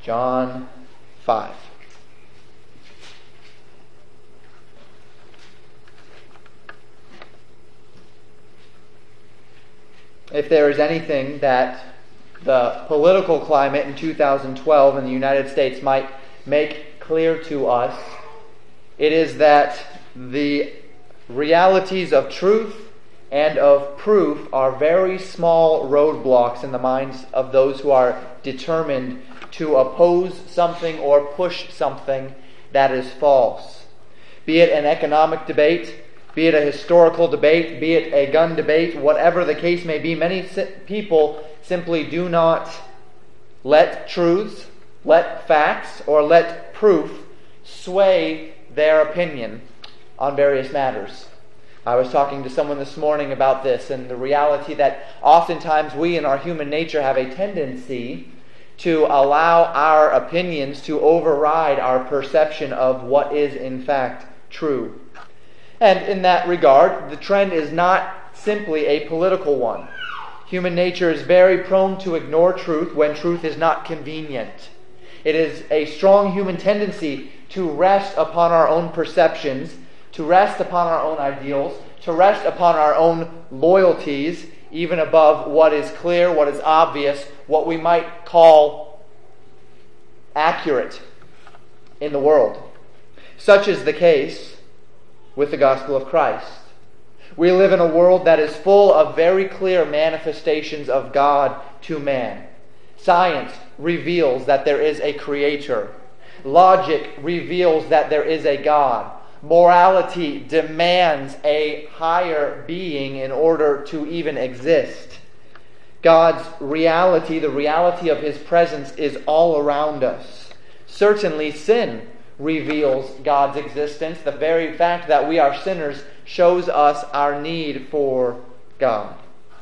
John 5. If there is anything that the political climate in 2012 in the United States might make clear to us, it is that the realities of truth and of proof are very small roadblocks in the minds of those who are determined to oppose something or push something that is false. Be it an economic debate, be it a historical debate, be it a gun debate, whatever the case may be, many people simply do not let truths, let facts, or let proof sway their opinion on various matters. I was talking to someone this morning about this and the reality that oftentimes we in our human nature have a tendency to allow our opinions to override our perception of what is in fact true. And in that regard, the trend is not simply a political one. Human nature is very prone to ignore truth when truth is not convenient. It is a strong human tendency to rest upon our own perceptions, to rest upon our own ideals, to rest upon our own loyalties, even above what is clear, what is obvious, what we might call accurate in the world. Such is the case with the gospel of Christ. We live in a world that is full of very clear manifestations of God to man. Science reveals that there is a creator. Logic reveals that there is a God. Morality demands a higher being in order to even exist. God's reality, the reality of His presence, is all around us. Certainly sin reveals God's existence. The very fact that we are sinners shows us our need for God.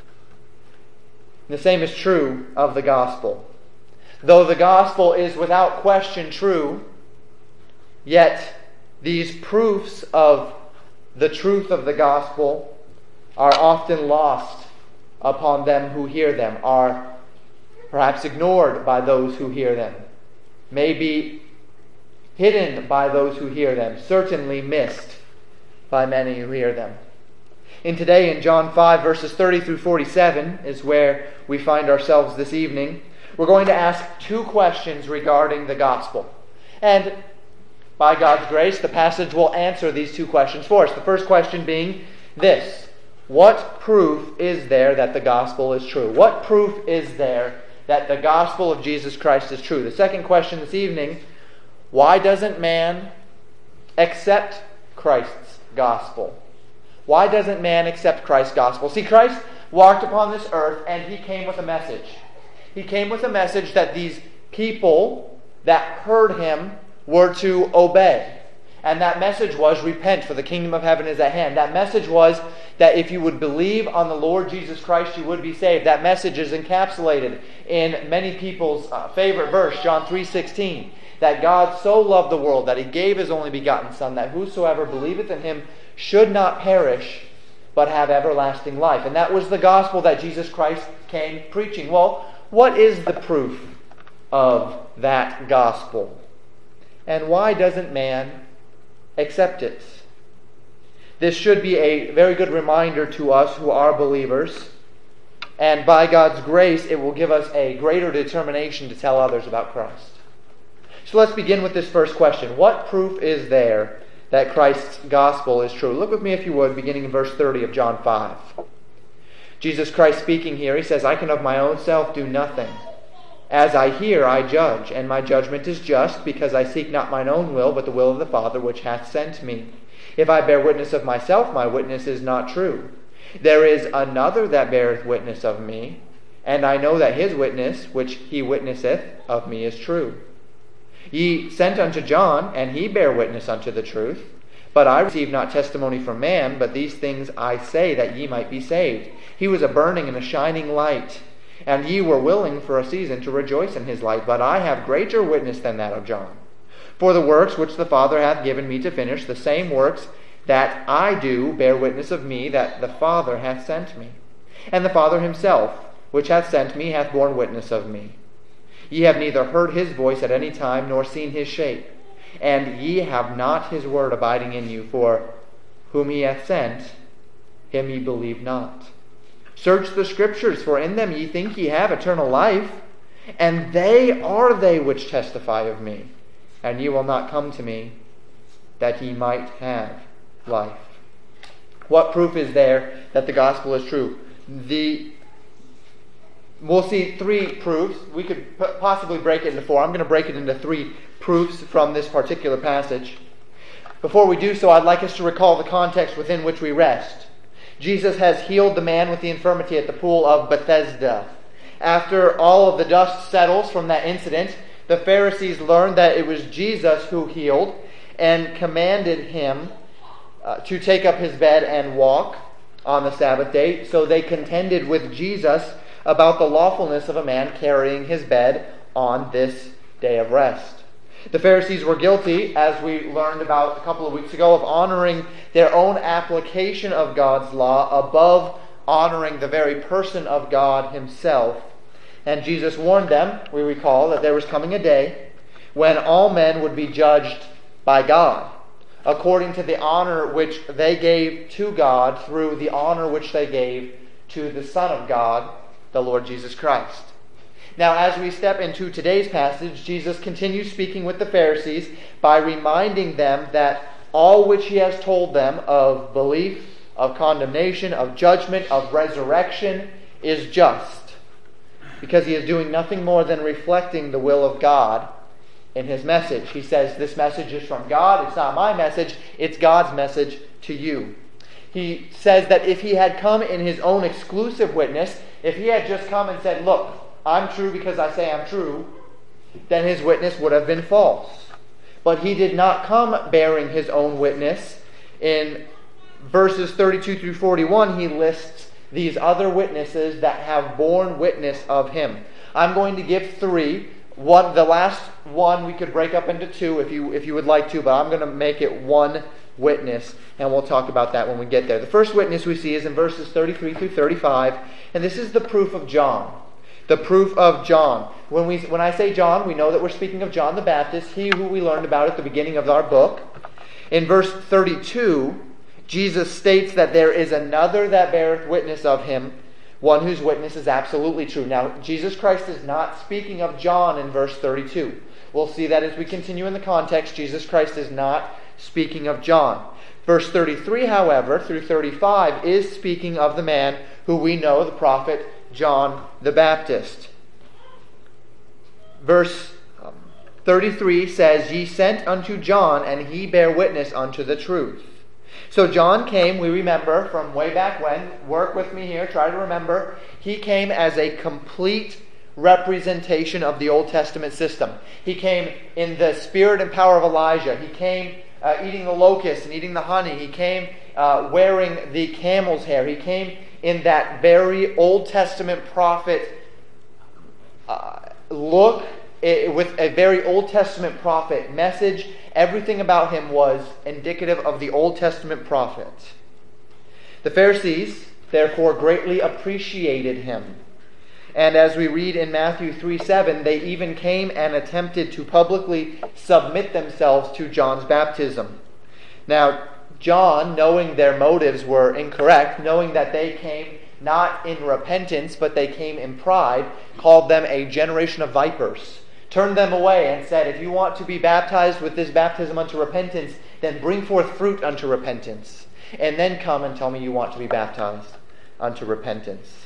The same is true of the gospel. Though the gospel is without question true, yet these proofs of the truth of the gospel are often lost upon them who hear them, are perhaps ignored by those who hear them, may be hidden by those who hear them, certainly missed by many who hear them. And today in John 5 verses 30 through 47 is where we find ourselves this evening. We're going to ask two questions regarding the gospel. And by God's grace, the passage will answer these two questions for us. The first question being this: what proof is there that the gospel is true? What proof is there that the gospel of Jesus Christ is true? The second question this evening: why doesn't man accept Christ's gospel? Why doesn't man accept Christ's gospel? See, Christ walked upon this earth and He came with a message. He came with a message that these people that heard Him were to obey. And that message was, repent, for the kingdom of heaven is at hand. That message was that if you would believe on the Lord Jesus Christ, you would be saved. That message is encapsulated in many people's favorite verse, John 3:16. That God so loved the world that He gave His only begotten Son, that whosoever believeth in Him should not perish, but have everlasting life. And that was the gospel that Jesus Christ came preaching. Well, what is the proof of that gospel? And why doesn't man accept it? This should be a very good reminder to us who are believers. And by God's grace, it will give us a greater determination to tell others about Christ. So let's begin with this first question. What proof is there that Christ's gospel is true? Look with me, if you would, beginning in verse 30 of John 5. Jesus Christ speaking here, He says, I can of my own self do nothing. As I hear, I judge, and my judgment is just, because I seek not mine own will, but the will of the Father which hath sent me. If I bear witness of myself, my witness is not true. There is another that beareth witness of me, and I know that His witness, which He witnesseth of me, is true. Ye sent unto John, and he bare witness unto the truth. But I received not testimony from man, but these things I say, that ye might be saved. He was a burning and a shining light, and ye were willing for a season to rejoice in his light. But I have greater witness than that of John. For the works which the Father hath given me to finish, the same works that I do bear witness of me, that the Father hath sent me. And the Father Himself, which hath sent me, hath borne witness of me. Ye have neither heard his voice at any time, nor seen his shape. And ye have not his word abiding in you, for whom he hath sent, him ye believe not. Search the Scriptures, for in them ye think ye have eternal life, and they are they which testify of me. And ye will not come to me, that ye might have life. What proof is there that the gospel is true? We'll see three proofs. We could possibly break it into four. I'm going to break it into three proofs from this particular passage. Before we do so, I'd like us to recall the context within which we rest. Jesus has healed the man with the infirmity at the pool of Bethesda. After all of the dust settles from that incident, the Pharisees learned that it was Jesus who healed and commanded him to take up his bed and walk on the Sabbath day. So they contended with Jesus about the lawfulness of a man carrying his bed on this day of rest. The Pharisees were guilty, as we learned about a couple of weeks ago, of honoring their own application of God's law above honoring the very person of God himself. And Jesus warned them, we recall, that there was coming a day when all men would be judged by God, according to the honor which they gave to God through the honor which they gave to the Son of God, the Lord Jesus Christ. Now, as we step into today's passage, Jesus continues speaking with the Pharisees by reminding them that all which he has told them of belief, of condemnation, of judgment, of resurrection is just, because he is doing nothing more than reflecting the will of God in his message. He says, this message is from God. It's not my message. It's God's message to you. He says that if he had come in his own exclusive witness, if he had just come and said, look, I'm true because I say I'm true, then his witness would have been false. But he did not come bearing his own witness. In verses 32 through 41, he lists these other witnesses that have borne witness of him. I'm going to give three. The last one we could break up into two if you would like to, but I'm going to make it one witness, and we'll talk about that when we get there. The first witness we see is in verses 33 through 35, and this is the proof of John. The proof of John. When I say John, we know that we're speaking of John the Baptist, he who we learned about at the beginning of our book. In verse 32, Jesus states that there is another that beareth witness of him, one whose witness is absolutely true. Now, Jesus Christ is not speaking of John in verse 32. We'll see that as we continue in the context. Jesus Christ is not speaking of John. Verse 33, however, through 35, is speaking of the man who we know, the prophet John the Baptist. Verse 33 says, Ye sent unto John, and he bare witness unto the truth. So John came, we remember, from way back when. Work with me here, try to remember. He came as a complete representation of the Old Testament system. He came in the spirit and power of Elijah. He came eating the locusts and eating the honey. He came wearing the camel's hair. He came in that very Old Testament prophet look, with a very Old Testament prophet message. Everything about him was indicative of the Old Testament prophet. The Pharisees, therefore, greatly appreciated him. And as we read in Matthew 3:7, they even came and attempted to publicly submit themselves to John's baptism. Now, John, knowing their motives were incorrect, knowing that they came not in repentance, but they came in pride, called them a generation of vipers, turned them away and said, if you want to be baptized with this baptism unto repentance, then bring forth fruit unto repentance, and then come and tell me you want to be baptized unto repentance.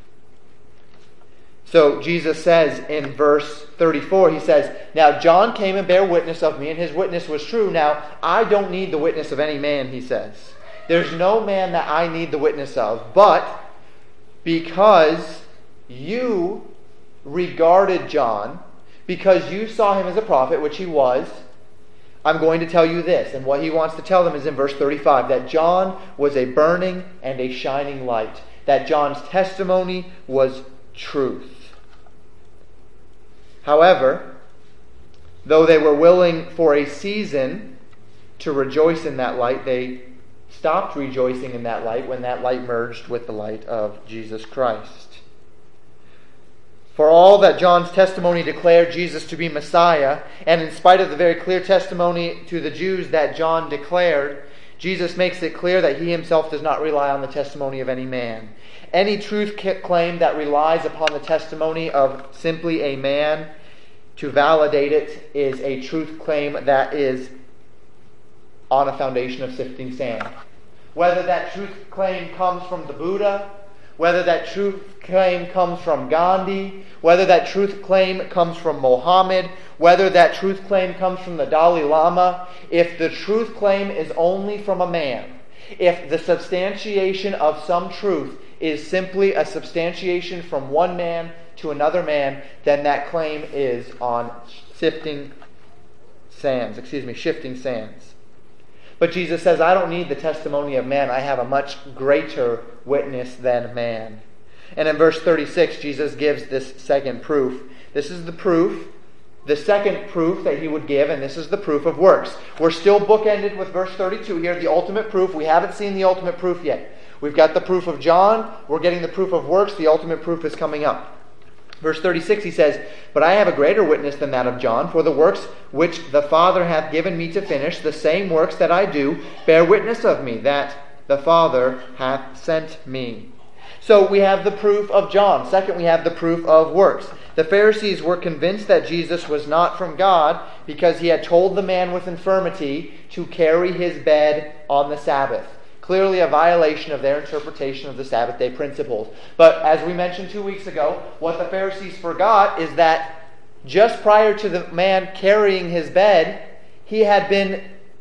So Jesus says in verse 34, he says, Now John came and bare witness of me, and his witness was true. Now I don't need the witness of any man, he says. There's no man that I need the witness of. But because you regarded John, because you saw him as a prophet, which he was, I'm going to tell you this. And what he wants to tell them is in verse 35, that John was a burning and a shining light. That John's testimony was truth. However, though they were willing for a season to rejoice in that light, they stopped rejoicing in that light when that light merged with the light of Jesus Christ. For all that John's testimony declared Jesus to be Messiah, and in spite of the very clear testimony to the Jews that John declared, Jesus makes it clear that he himself does not rely on the testimony of any man. Any truth claim that relies upon the testimony of simply a man to validate it is a truth claim that is on a foundation of sifting sand. Whether that truth claim comes from the Buddha, whether that truth claim comes from Gandhi, whether that truth claim comes from Mohammed, whether that truth claim comes from the Dalai Lama, if the truth claim is only from a man, if the substantiation of some truth is simply a substantiation from one man to another man, then that claim is on shifting sands. But Jesus says, I don't need the testimony of man. I have a much greater witness than man. And in verse 36, Jesus gives this second proof. This is the proof, the second proof that he would give, and this is the proof of works. We're still bookended with verse 32 here, the ultimate proof. We haven't seen the ultimate proof yet. We've got the proof of John. We're getting the proof of works. The ultimate proof is coming up. Verse 36, he says, But I have a greater witness than that of John, for the works which the Father hath given me to finish, the same works that I do, bear witness of me, that the Father hath sent me. So we have the proof of John. Second, we have the proof of works. The Pharisees were convinced that Jesus was not from God because he had told the man with infirmity to carry his bed on the Sabbath. Clearly a violation of their interpretation of the Sabbath day principles. But as we mentioned 2 weeks ago, what the Pharisees forgot is that just prior to the man carrying his bed, he had been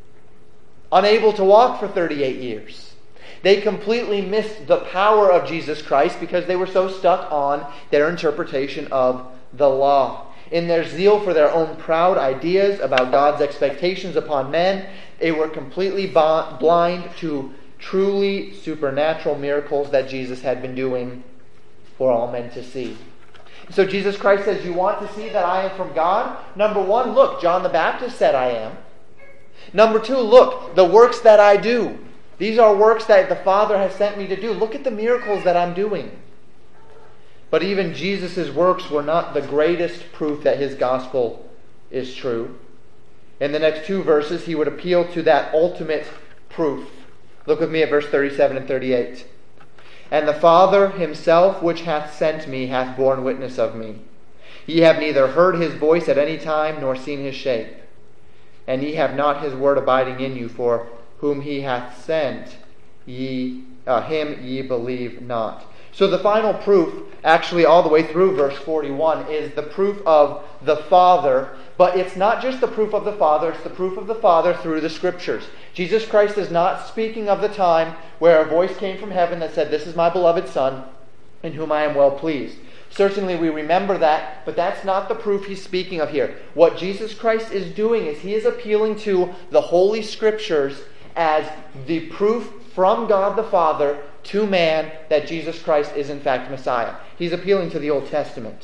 unable to walk for 38 years. They completely missed the power of Jesus Christ because they were so stuck on their interpretation of the law. In their zeal for their own proud ideas about God's expectations upon men, they were completely blind to truly supernatural miracles that Jesus had been doing for all men to see. So Jesus Christ says, you want to see that I am from God? Number one, look, John the Baptist said I am. Number two, look, the works that I do. These are works that the Father has sent me to do. Look at the miracles that I'm doing. But even Jesus' works were not the greatest proof that his gospel is true. In the next two verses, he would appeal to that ultimate proof. Look with me at verse 37 and 38. And the Father himself which hath sent me hath borne witness of me. Ye have neither heard his voice at any time, nor seen his shape. And ye have not his word abiding in you, for whom he hath sent, him ye believe not. So the final proof, actually all the way through verse 41, is the proof of the Father. But it's not just the proof of the Father, it's the proof of the Father through the Scriptures. Jesus Christ is not speaking of the time where a voice came from heaven that said, This is my beloved Son, in whom I am well pleased. Certainly we remember that, but that's not the proof he's speaking of here. What Jesus Christ is doing is he is appealing to the Holy Scriptures as the proof from God the Father to man that Jesus Christ is in fact Messiah. He's appealing to the Old Testament.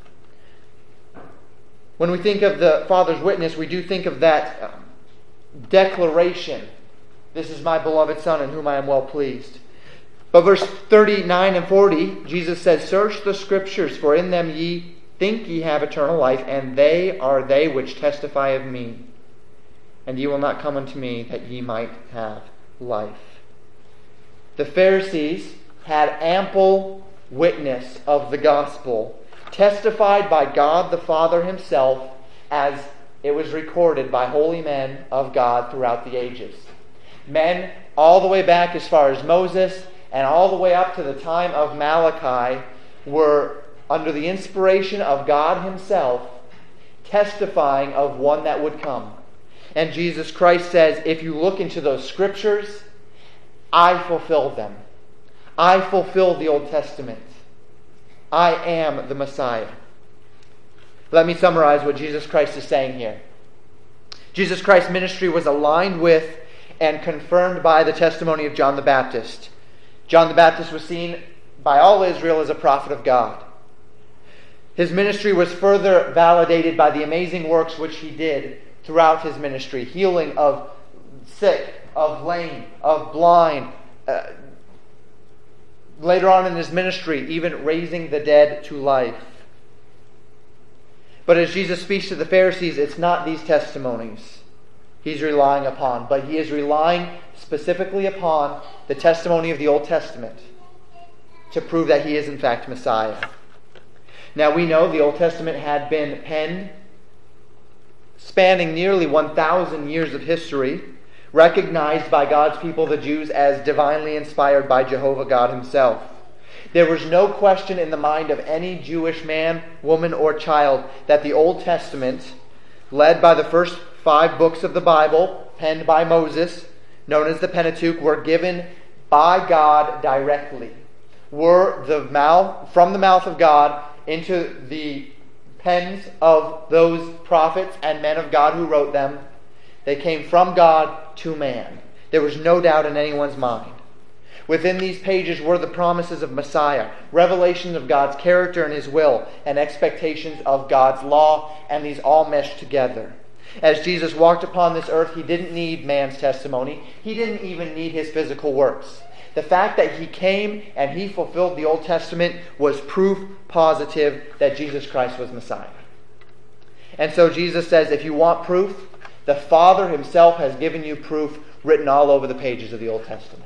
When we think of the Father's witness, we do think of that declaration. This is my beloved Son in whom I am well pleased. But verse 39 and 40, Jesus says, Search the Scriptures, for in them ye think ye have eternal life, and they are they which testify of me. And ye will not come unto me, that ye might have life. The Pharisees had ample witness of the gospel, testified by God the Father himself, as it was recorded by holy men of God throughout the ages. Men all the way back as far as Moses and all the way up to the time of Malachi were under the inspiration of God himself testifying of one that would come. And Jesus Christ says, if you look into those Scriptures, I fulfilled them. I fulfilled the Old Testament. I am the Messiah. Let me summarize what Jesus Christ is saying here. Jesus Christ's ministry was aligned with and confirmed by the testimony of John the Baptist. John the Baptist was seen by all Israel as a prophet of God. His ministry was further validated by the amazing works which he did throughout his ministry. Healing of sick, of lame, of blind. Later on in his ministry, even raising the dead to life. But as Jesus speaks to the Pharisees, it's not these testimonies he's relying upon, but he is relying specifically upon the testimony of the Old Testament to prove that he is in fact Messiah. Now we know the Old Testament had been penned spanning nearly 1,000 years of history, recognized by God's people, the Jews, as divinely inspired by Jehovah God himself. There was no question in the mind of any Jewish man, woman, or child that the Old Testament, led by the first 5 books of the Bible, penned by Moses, known as the Pentateuch, were given by God directly. Were from the mouth of God into the pens of those prophets and men of God who wrote them. They came from God to man. There was no doubt in anyone's mind. Within these pages were the promises of Messiah, revelations of God's character and his will, and expectations of God's law, and these all meshed together. As Jesus walked upon this earth, he didn't need man's testimony. He didn't even need his physical works. The fact that he came and he fulfilled the Old Testament was proof positive that Jesus Christ was Messiah. And so Jesus says, if you want proof, the Father himself has given you proof written all over the pages of the Old Testament.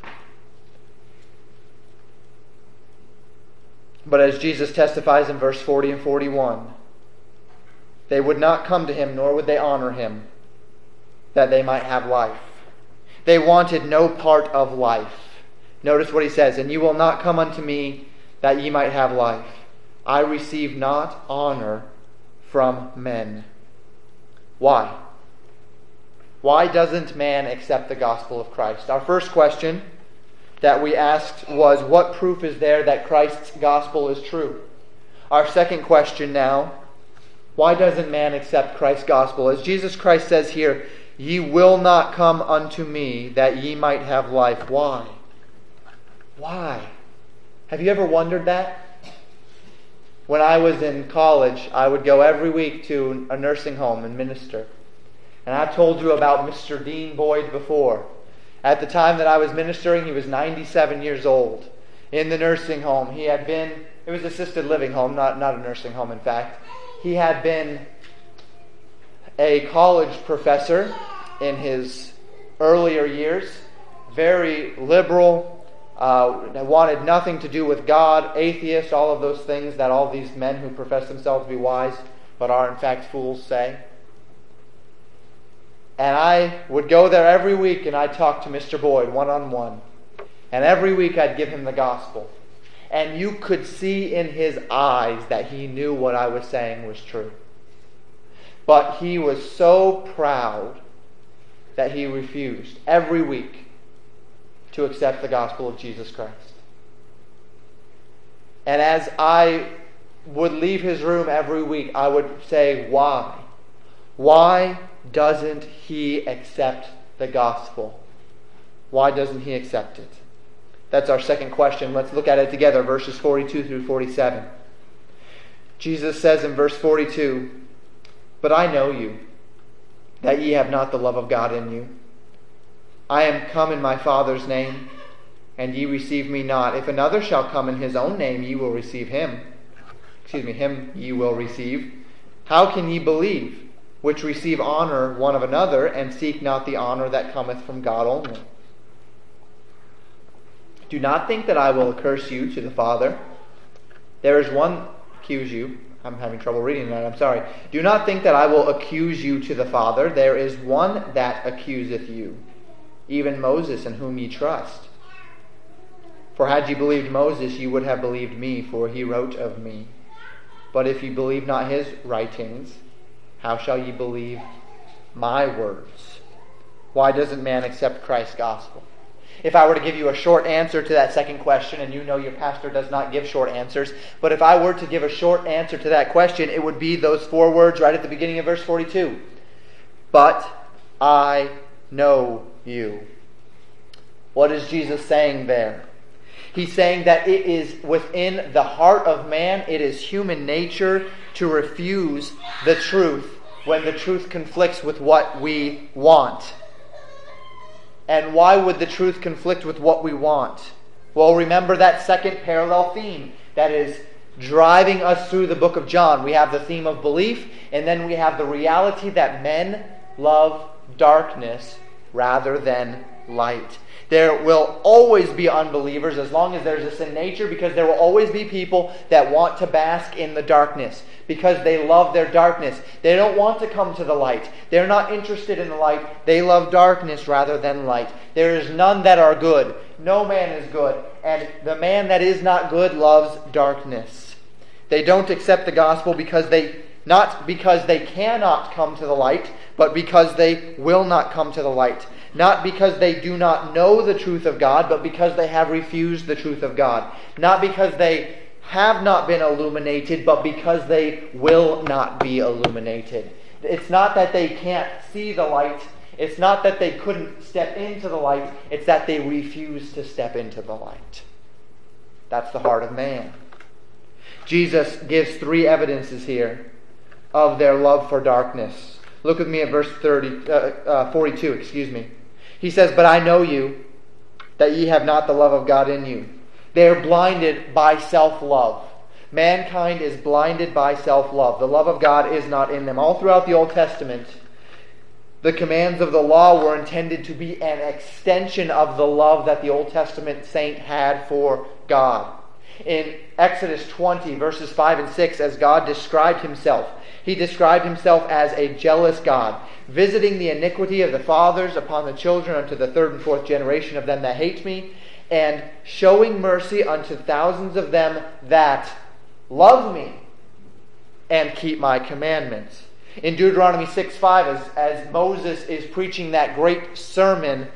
But as Jesus testifies in verse 40 and 41, they would not come to him, nor would they honor him, that they might have life. They wanted no part of life. Notice what he says, and you will not come unto me, that ye might have life. I receive not honor from men. Why? Why doesn't man accept the gospel of Christ? Our first question that we asked was, what proof is there that Christ's gospel is true? Our second question now, why doesn't man accept Christ's gospel? As Jesus Christ says here, ye will not come unto me that ye might have life. Why? Why? Have you ever wondered that? When I was in college, I would go every week to a nursing home and minister. And I've told you about Mr. Dean Boyd before. At the time that I was ministering, he was 97 years old. In the nursing home, he had been, it was assisted living home, not a nursing home in fact. He had been a college professor in his earlier years, very liberal, wanted nothing to do with God, atheist, all of those things that all these men who profess themselves to be wise but are in fact fools say. And I would go there every week and I'd talk to Mr. Boyd one-on-one. And every week I'd give him the gospel. And you could see in his eyes that he knew what I was saying was true. But he was so proud that he refused every week to accept the gospel of Jesus Christ. And as I would leave his room every week, I would say, why? Why doesn't he accept the gospel? Why doesn't he accept it? That's our second question. Let's look at it together, verses 42 through 47. Jesus says in verse 42, but I know you, that ye have not the love of God in you. I am come in my Father's name, and ye receive me not. If another shall come in his own name, ye will receive him. Him ye will receive. How can ye believe, which receive honor one of another, and seek not the honor that cometh from God only? Do not think that I will accuse you to the Father. There is one accuse you. I'm having trouble reading that, I'm sorry. Do not think that I will accuse you to the Father. There is one that accuseth you, even Moses, in whom ye trust. For had ye believed Moses, ye would have believed me, for he wrote of me. But if ye believe not his writings, how shall ye believe my words? Why doesn't man accept Christ's gospel? If I were to give you a short answer to that second question, and you know your pastor does not give short answers, but if I were to give a short answer to that question, it would be those 4 words right at the beginning of verse 42. But I know you. What is Jesus saying there? He's saying that it is within the heart of man, it is human nature to refuse the truth when the truth conflicts with what we want. And why would the truth conflict with what we want? Well, remember that second parallel theme. That is, driving us through the book of John. We have the theme of belief, and then we have the reality that men love darkness rather than light. There will always be unbelievers as long as there's a sin nature, because there will always be people that want to bask in the darkness because they love their darkness. They don't want to come to the light. They're not interested in the light. They love darkness rather than light. There is none that are good. No man is good. And the man that is not good loves darkness. They don't accept the gospel not because they cannot come to the light, but because they will not come to the light. Not because they do not know the truth of God, but because they have refused the truth of God. Not because they have not been illuminated, but because they will not be illuminated. It's not that they can't see the light. It's not that they couldn't step into the light. It's that they refuse to step into the light. That's the heart of man. Jesus gives 3 evidences here of their love for darkness. Look with me at verse 42. He says, "But I know you, that ye have not the love of God in you." They are blinded by self-love. Mankind is blinded by self-love. The love of God is not in them. All throughout the Old Testament, the commands of the law were intended to be an extension of the love that the Old Testament saint had for God. In Exodus 20, verses 5 and 6, as God described himself, he described himself as a jealous God, visiting the iniquity of the fathers upon the children unto the 3rd and 4th generation of them that hate me, and showing mercy unto thousands of them that love me and keep my commandments. In Deuteronomy 6:5, as Moses is preaching that great sermon,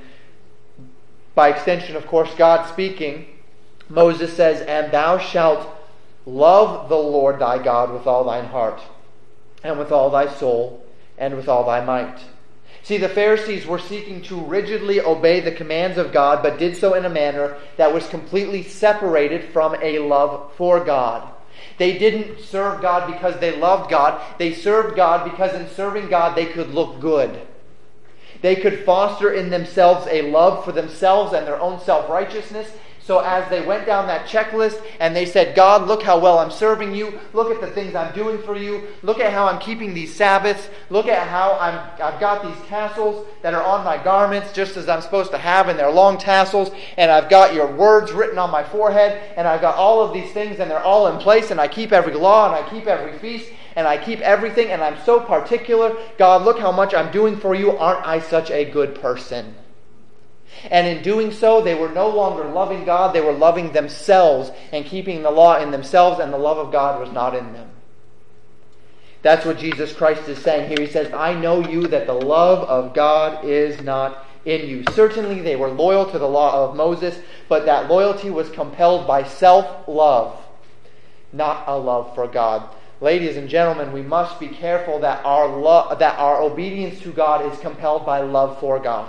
by extension, of course, God speaking, Moses says, "And thou shalt love the Lord thy God with all thine heart, and with all thy soul, and with all thy might." See, the Pharisees were seeking to rigidly obey the commands of God, but did so in a manner that was completely separated from a love for God. They didn't serve God because they loved God. They served God because in serving God they could look good. They could foster in themselves a love for themselves and their own self-righteousness. So as they went down that checklist and they said, "God, look how well I'm serving you. Look at the things I'm doing for you. Look at how I'm keeping these Sabbaths. Look at how I've got these tassels that are on my garments just as I'm supposed to have, and they're long tassels. And I've got your words written on my forehead. And I've got all of these things and they're all in place. And I keep every law and I keep every feast. And I keep everything. And I'm so particular. God, look how much I'm doing for you. Aren't I such a good person?" And in doing so, they were no longer loving God. They were loving themselves and keeping the law in themselves, and the love of God was not in them. That's what Jesus Christ is saying here. He says, "I know you that the love of God is not in you." Certainly they were loyal to the law of Moses, but that loyalty was compelled by self-love, not a love for God. Ladies and gentlemen, we must be careful that our obedience to God is compelled by love for God.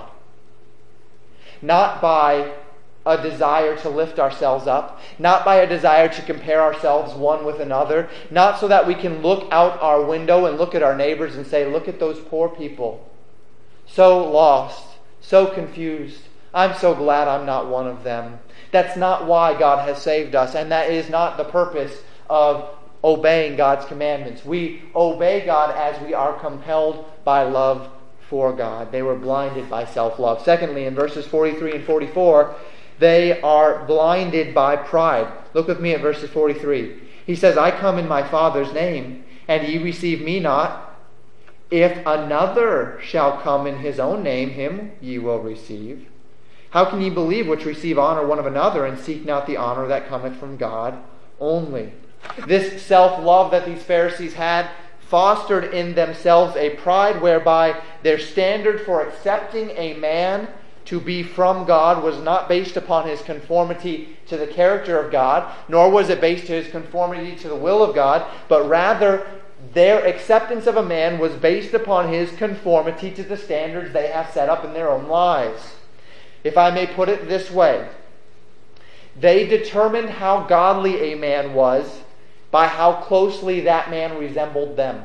Not by a desire to lift ourselves up, not by a desire to compare ourselves one with another, not so that we can look out our window and look at our neighbors and say, "Look at those poor people, so lost, so confused. I'm so glad I'm not one of them." That's not why God has saved us, and that is not the purpose of obeying God's commandments. We obey God as we are compelled by love for God. They were blinded by self-love. Secondly, in verses 43 and 44, they are blinded by pride. Look with me at verses 43. He says, "I come in my Father's name, and ye receive me not. If another shall come in his own name, him ye will receive. How can ye believe which receive honor one of another, and seek not the honor that cometh from God only?" This self-love that these Pharisees had fostered in themselves a pride whereby their standard for accepting a man to be from God was not based upon his conformity to the character of God, nor was it based to his conformity to the will of God, but rather their acceptance of a man was based upon his conformity to the standards they have set up in their own lives. If I may put it this way, they determined how godly a man was by how closely that man resembled them.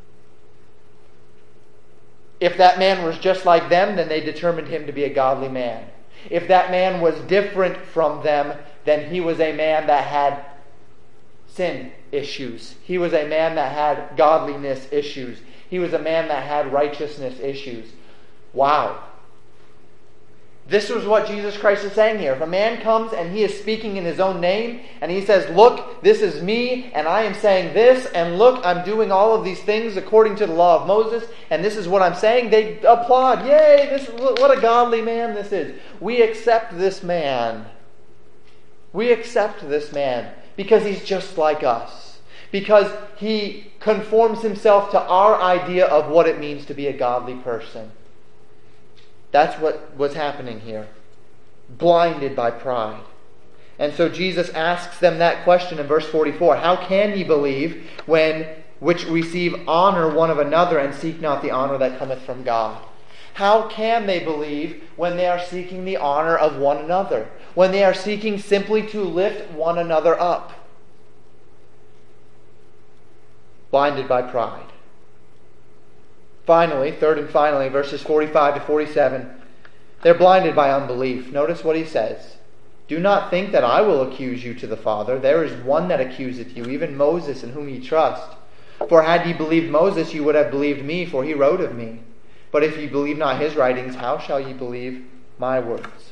If that man was just like them, then they determined him to be a godly man. If that man was different from them, then he was a man that had sin issues. He was a man that had godliness issues. He was a man that had righteousness issues. Wow. This is what Jesus Christ is saying here. If a man comes and he is speaking in his own name, and he says, look, this is me, and I am saying this, and look, I'm doing all of these things according to the law of Moses, and this is what I'm saying, they applaud. Yay, what a godly man this is. We accept this man. We accept this man because he's just like us. Because he conforms himself to our idea of what it means to be a godly person. That's what was happening here. Blinded by pride. And so Jesus asks them that question in verse 44. How can ye believe which receive honor one of another and seek not the honor that cometh from God? How can they believe when they are seeking the honor of one another? When they are seeking simply to lift one another up? Blinded by pride. Finally, third and finally, verses 45 to 47, they're blinded by unbelief. Notice what he says. Do not think that I will accuse you to the Father. There is one that accuseth you, even Moses, in whom ye trust. For had ye believed Moses, you would have believed me, for he wrote of me. But if ye believe not his writings, how shall ye believe my words?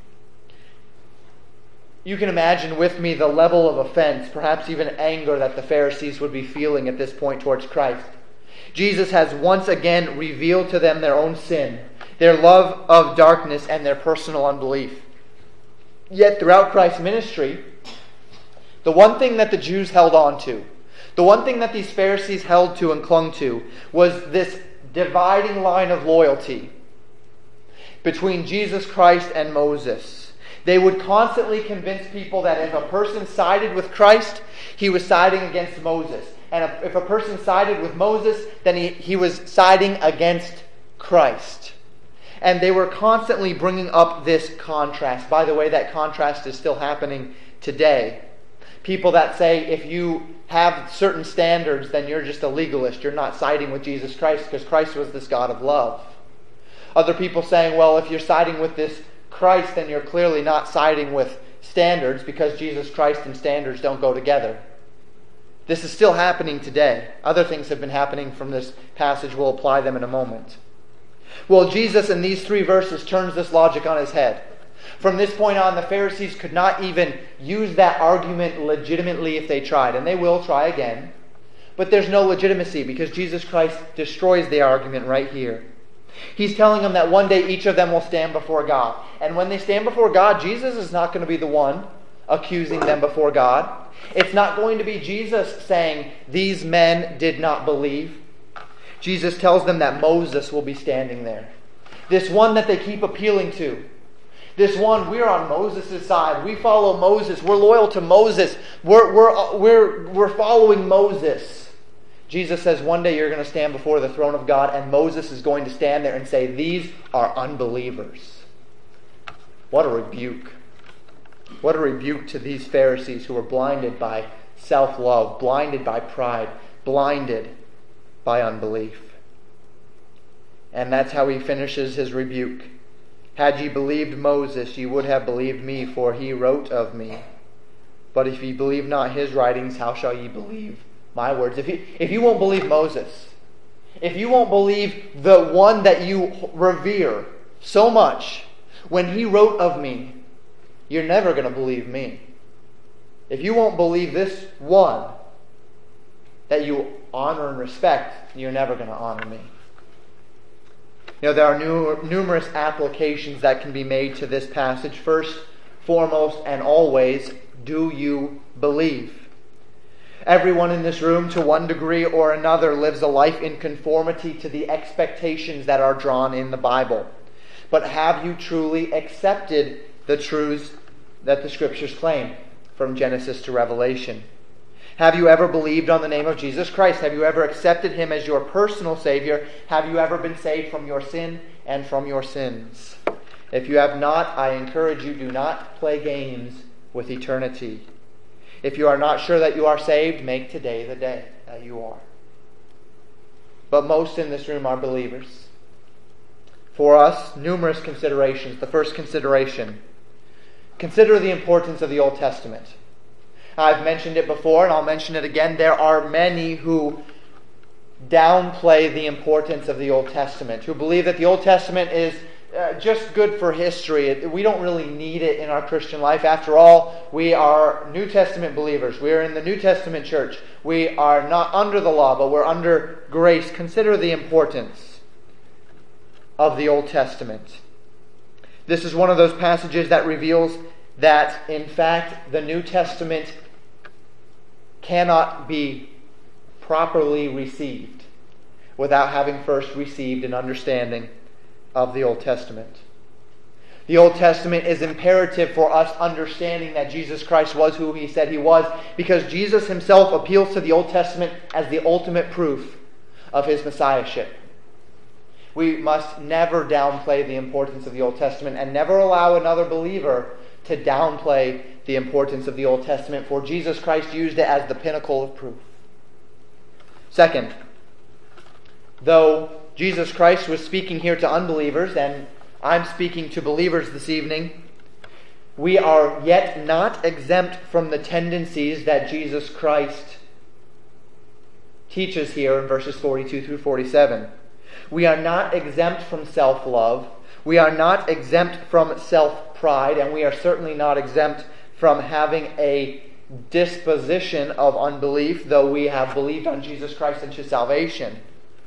You can imagine with me the level of offense, perhaps even anger, that the Pharisees would be feeling at this point towards Christ. Jesus has once again revealed to them their own sin, their love of darkness, and their personal unbelief. Yet throughout Christ's ministry, the one thing that the Jews held on to, the one thing that these Pharisees held to and clung to, was this dividing line of loyalty between Jesus Christ and Moses. They would constantly convince people that if a person sided with Christ, he was siding against Moses. And if a person sided with Moses, then he was siding against Christ. And they were constantly bringing up this contrast. By the way, that contrast is still happening today. People that say if you have certain standards, then you're just a legalist. You're not siding with Jesus Christ because Christ was this God of love. Other people saying, well, if you're siding with this Christ, then you're clearly not siding with standards because Jesus Christ and standards don't go together. This is still happening today. Other things have been happening from this passage. We'll apply them in a moment. Well, Jesus in these 3 verses turns this logic on his head. From this point on, the Pharisees could not even use that argument legitimately if they tried. And they will try again. But there's no legitimacy because Jesus Christ destroys the argument right here. He's telling them that one day each of them will stand before God. And when they stand before God, Jesus is not going to be the one accusing them before God. It's not going to be Jesus saying, these men did not believe. Jesus tells them that Moses will be standing there. This one that they keep appealing to. This one, we're on Moses' side. We follow Moses. We're loyal to Moses. We're following Moses. Jesus says one day you're going to stand before the throne of God and Moses is going to stand there and say, these are unbelievers. What a rebuke. What a rebuke to these Pharisees who were blinded by self-love, blinded by pride, blinded by unbelief. And that's how he finishes his rebuke. Had ye believed Moses, ye would have believed me, for he wrote of me. But if ye believe not his writings, how shall ye believe my words? If you won't believe Moses, if you won't believe the one that you revere so much, when he wrote of me, you're never going to believe me. If you won't believe this one that you honor and respect, you're never going to honor me. You know, there are numerous applications that can be made to this passage. First, foremost, and always, do you believe? Everyone in this room, to one degree or another, lives a life in conformity to the expectations that are drawn in the Bible. But have you truly accepted the truths that the Scriptures claim from Genesis to Revelation? Have you ever believed on the name of Jesus Christ? Have you ever accepted him as your personal Savior? Have you ever been saved from your sin and from your sins? If you have not, I encourage you, do not play games with eternity. If you are not sure that you are saved, make today the day that you are. But most in this room are believers. For us, numerous considerations. The first consideration, consider the importance of the Old Testament. I've mentioned it before, and I'll mention it again. There are many who downplay the importance of the Old Testament, who believe that the Old Testament is just good for history. We don't really need it in our Christian life. After all, we are New Testament believers. We are in the New Testament church. We are not under the law, but we're under grace. Consider the importance of the Old Testament. This is one of those passages that reveals that, in fact, the New Testament cannot be properly received without having first received an understanding of the Old Testament. The Old Testament is imperative for us understanding that Jesus Christ was who He said He was, because Jesus Himself appeals to the Old Testament as the ultimate proof of His Messiahship. We must never downplay the importance of the Old Testament, and never allow another believer to downplay the importance of the Old Testament, for Jesus Christ used it as the pinnacle of proof. Second, though Jesus Christ was speaking here to unbelievers, and I'm speaking to believers this evening, we are yet not exempt from the tendencies that Jesus Christ teaches here in verses 42 through 47. We are not exempt from self-love. We are not exempt from self-pride, and we are certainly not exempt from having a disposition of unbelief, though we have believed on Jesus Christ and His salvation.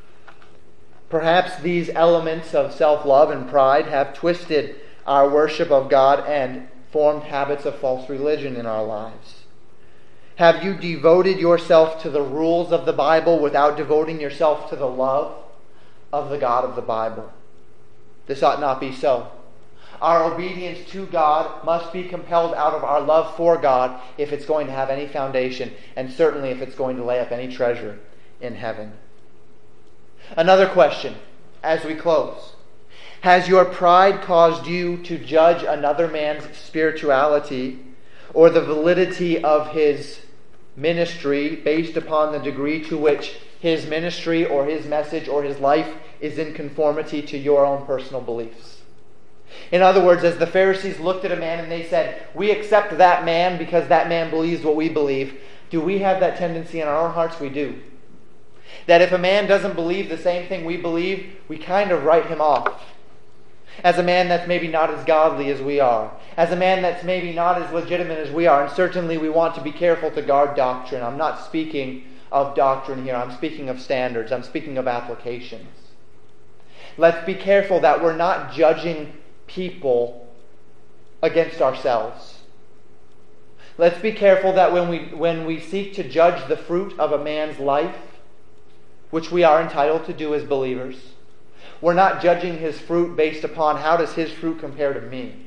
Perhaps these elements of self-love and pride have twisted our worship of God and formed habits of false religion in our lives. Have you devoted yourself to the rules of the Bible without devoting yourself to the love of the God of the Bible? This ought not be so. Our obedience to God must be compelled out of our love for God if it's going to have any foundation, and certainly if it's going to lay up any treasure in heaven. Another question as we close. Has your pride caused you to judge another man's spirituality or the validity of his ministry based upon the degree to which his ministry or his message or his life is in conformity to your own personal beliefs? In other words, as the Pharisees looked at a man and they said, we accept that man because that man believes what we believe, do we have that tendency in our own hearts? We do. That if a man doesn't believe the same thing we believe, we kind of write him off as a man that's maybe not as godly as we are, as a man that's maybe not as legitimate as we are, and certainly we want to be careful to guard doctrine. I'm not speaking of doctrine here, I'm speaking of standards, I'm speaking of applications. Let's be careful that we're not judging people against ourselves. Let's be careful that when we seek to judge the fruit of a man's life, which we are entitled to do as believers, we're not judging his fruit based upon how does his fruit compare to me.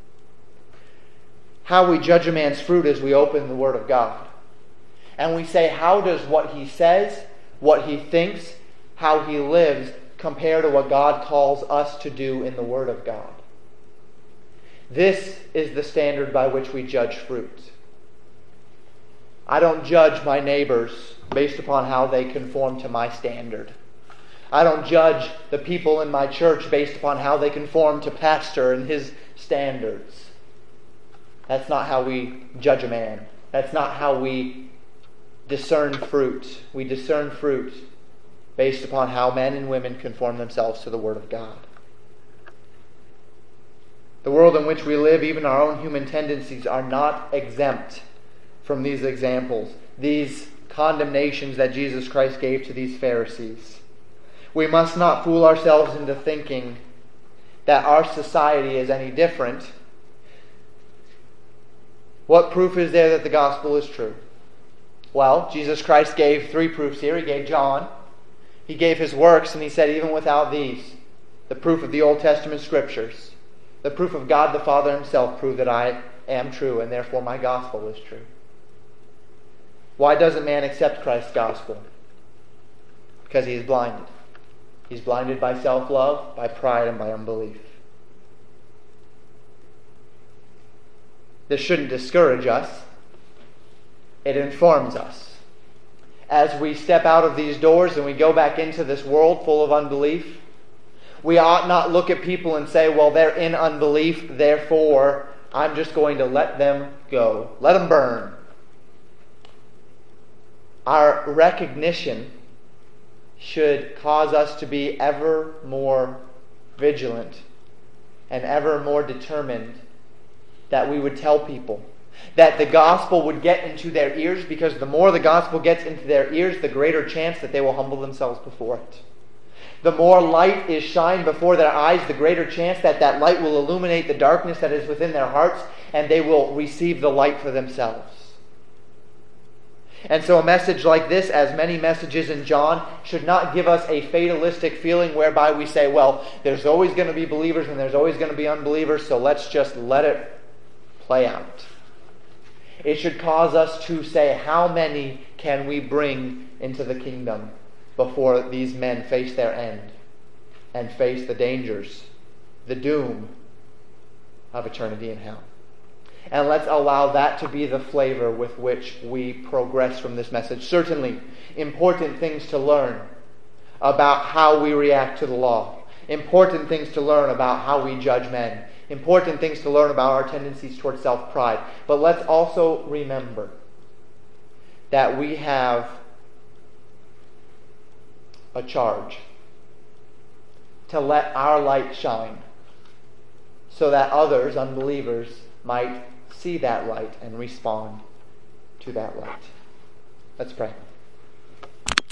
How we judge a man's fruit is we open the Word of God. And we say, how does what he says, what he thinks, how he lives compare to what God calls us to do in the Word of God? This is the standard by which we judge fruit. I don't judge my neighbors based upon how they conform to my standard. I don't judge the people in my church based upon how they conform to pastor and his standards. That's not how we judge a man. That's not how we discern fruit. We discern fruit based upon how men and women conform themselves to the Word of God. The world in which we live, even our own human tendencies, are not exempt from these examples, these condemnations that Jesus Christ gave to these Pharisees. We must not fool ourselves into thinking that our society is any different. What proof is there that the gospel is true? Well, Jesus Christ gave 3 proofs here. He gave John, He gave His works, and He said, even without these, the proof of the Old Testament Scriptures, the proof of God the Father Himself prove that I am true, and therefore my gospel is true. Why doesn't man accept Christ's gospel? Because he is blinded. He's blinded by self-love, by pride, and by unbelief. This shouldn't discourage us. It informs us. As we step out of these doors and we go back into this world full of unbelief, we ought not look at people and say, well, they're in unbelief, therefore I'm just going to let them go. Let them burn. our recognition should cause us to be ever more vigilant and ever more determined that we would tell people, that the gospel would get into their ears, because the more the gospel gets into their ears, the greater chance that they will humble themselves before it. The more light is shined before their eyes, the greater chance that that light will illuminate the darkness that is within their hearts, and they will receive the light for themselves. And so a message like this, as many messages in John, should not give us a fatalistic feeling whereby we say, well, there's always going to be believers and there's always going to be unbelievers, so let's just let it play out. It should cause us to say, how many can we bring into the kingdom before these men face their end and face the dangers, the doom of eternity in hell? And let's allow that to be the flavor with which we progress from this message. Certainly, important things to learn about how we react to the law. Important things to learn about how we judge men. Important things to learn about our tendencies towards self-pride. But let's also remember that we have a charge to let our light shine so that others, unbelievers, might see that light and respond to that light. Let's pray.